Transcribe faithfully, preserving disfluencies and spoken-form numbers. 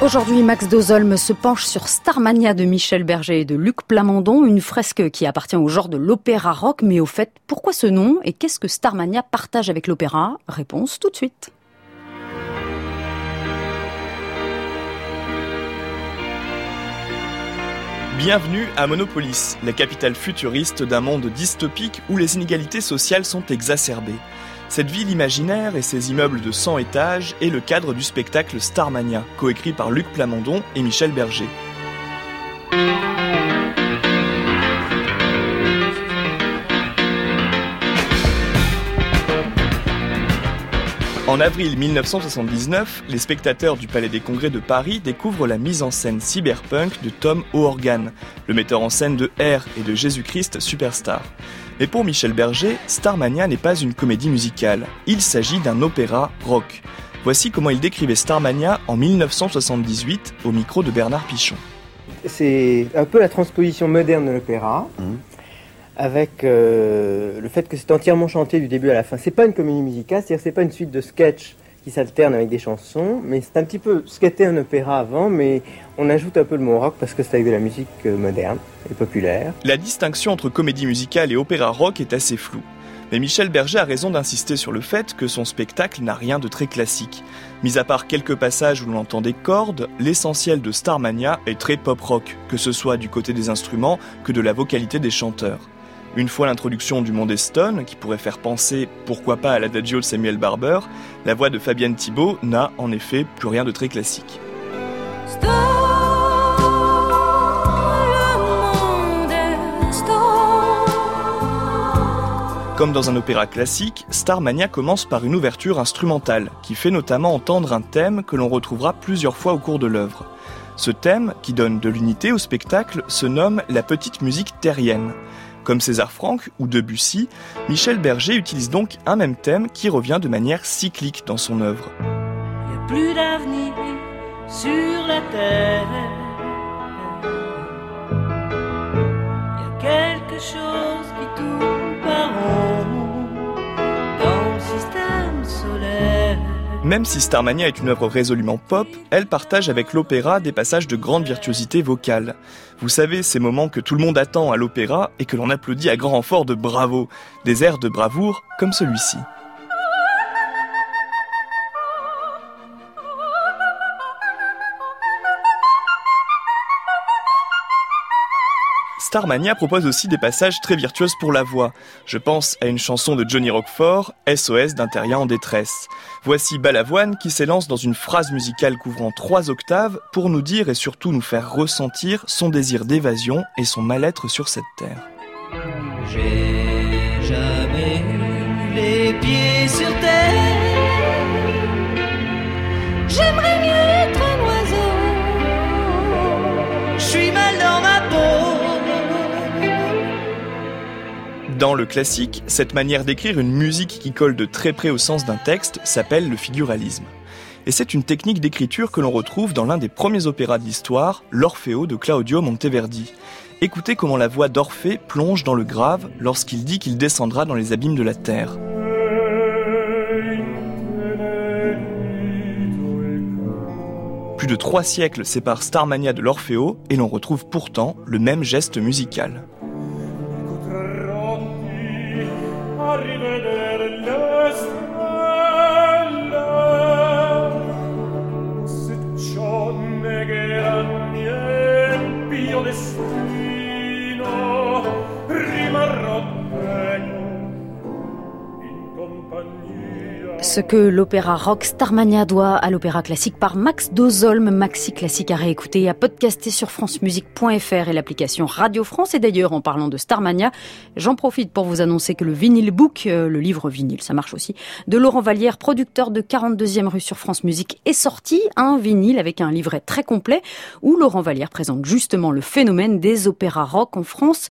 Aujourd'hui, Max Dozolm se penche sur Starmania de Michel Berger et de Luc Plamondon, une fresque qui appartient au genre de l'opéra rock. Mais au fait, pourquoi ce nom et qu'est-ce que Starmania partage avec l'opéra ? Réponse tout de suite. Bienvenue à Monopolis, la capitale futuriste d'un monde dystopique où les inégalités sociales sont exacerbées. Cette ville imaginaire et ses immeubles de cent étages est le cadre du spectacle Starmania, coécrit par Luc Plamondon et Michel Berger. En avril mille neuf cent soixante-dix-neuf, les spectateurs du Palais des Congrès de Paris découvrent la mise en scène cyberpunk de Tom O'Horgan, le metteur en scène de R et de Jésus-Christ Superstar. Mais pour Michel Berger, Starmania n'est pas une comédie musicale, il s'agit d'un opéra rock. Voici comment il décrivait Starmania en mille neuf cent soixante-dix-huit au micro de Bernard Pichon. C'est un peu la transposition moderne de l'opéra. Mmh. Avec euh, le fait que c'est entièrement chanté du début à la fin. C'est pas une comédie musicale, c'est-à-dire c'est pas une suite de sketchs qui s'alternent avec des chansons, mais c'est un petit peu ce qu'était un opéra avant, mais on ajoute un peu le mot rock parce que c'est avec de la musique moderne et populaire. La distinction entre comédie musicale et opéra rock est assez floue. Mais Michel Berger a raison d'insister sur le fait que son spectacle n'a rien de très classique. Mis à part quelques passages où l'on entend des cordes, l'essentiel de Starmania est très pop-rock, que ce soit du côté des instruments que de la vocalité des chanteurs. Une fois l'introduction du monde Stone, qui pourrait faire penser, pourquoi pas à l'Adagio de Samuel Barber, la voix de Fabienne Thibault n'a en effet plus rien de très classique. Stone, le monde est stone. Comme dans un opéra classique, Starmania commence par une ouverture instrumentale, qui fait notamment entendre un thème que l'on retrouvera plusieurs fois au cours de l'œuvre. Ce thème, qui donne de l'unité au spectacle, se nomme la petite musique terrienne. Comme César Franck ou Debussy, Michel Berger utilise donc un même thème qui revient de manière cyclique dans son œuvre. Il n'y a plus d'avenir sur la terre. Il y a quelque chose qui tourne par rond dans le système solaire. Même si Starmania est une œuvre résolument pop, elle partage avec l'opéra des passages de grande virtuosité vocale. Vous savez, ces moments que tout le monde attend à l'opéra et que l'on applaudit à grand renfort de bravo, des airs de bravoure comme celui-ci. Starmania propose aussi des passages très virtuoses pour la voix. Je pense à une chanson de Johnny Roquefort, S O S d'un terrien en détresse. Voici Balavoine qui s'élance dans une phrase musicale couvrant trois octaves pour nous dire et surtout nous faire ressentir son désir d'évasion et son mal-être sur cette terre. J'ai jamais eu les pieds sur terre. J'aimerais mieux être un oiseau. Je suis mal dans ma peau. Dans le classique, cette manière d'écrire une musique qui colle de très près au sens d'un texte s'appelle le figuralisme. Et c'est une technique d'écriture que l'on retrouve dans l'un des premiers opéras de l'histoire, l'Orfeo de Claudio Monteverdi. Écoutez comment la voix d'Orphée plonge dans le grave lorsqu'il dit qu'il descendra dans les abîmes de la terre. Plus de trois siècles séparent Starmania de l'Orfeo et l'on retrouve pourtant le même geste musical. Ce que l'opéra rock Starmania doit à l'opéra classique par Max Dozolm, Maxi Classique à réécouter et à podcaster sur francemusique point f r et l'application Radio France. Et d'ailleurs, en parlant de Starmania, j'en profite pour vous annoncer que le Vinyl Book, euh, le livre vinyle, ça marche aussi, de Laurent Vallière, producteur de quarante-deuxième rue sur France Musique, est sorti, un vinyle avec un livret très complet où Laurent Vallière présente justement le phénomène des opéras rock en France.